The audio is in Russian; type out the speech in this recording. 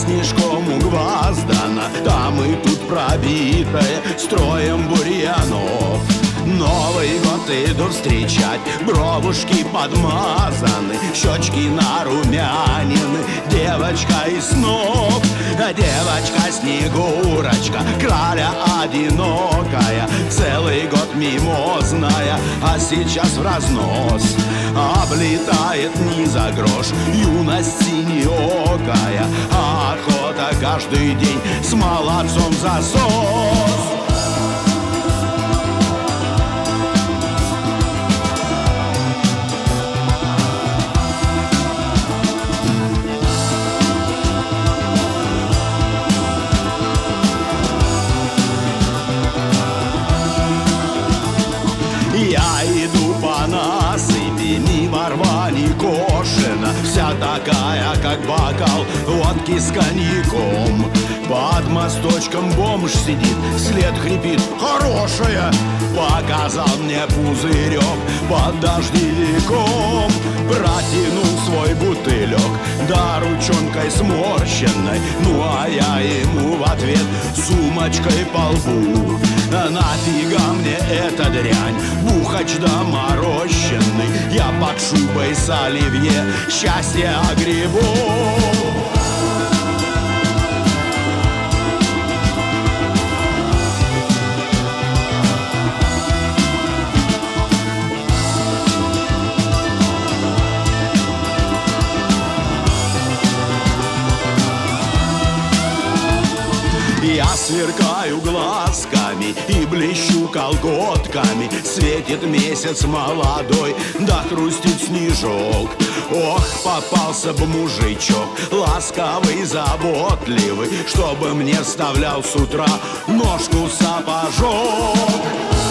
снежком угваздана, там и тут пробитая строем бурьянов. Новый год иду встречать, бровушки подмазаны, щечки нарумянины, девочка из снов. Девочка Снегурочка, краля одинокая, целый год мимозная, а сейчас в разнос. Облетает ни за грош юность синеокая, а охота каждый день с молодцом засос. Я иду по насыпи, мимо рвани кошена, вся такая, как бокал водки с коньяком. Под мосточком бомж сидит, след хрипит: хорошая! Показал мне пузырек под дождевиком. Протянул свой бутылек, да ручонкой сморщенной, ну а я ему в ответ сумочкой по лбу. Нафига мне эта дрянь, бухач доморощенный, я под шубой с оливье счастье огребу. Я сверкаю глазками и блещу колготками, светит месяц молодой, да хрустит снежок. Ох, попался б мужичок, ласковый, заботливый, чтобы мне вставлял с утра ножку в сапожок.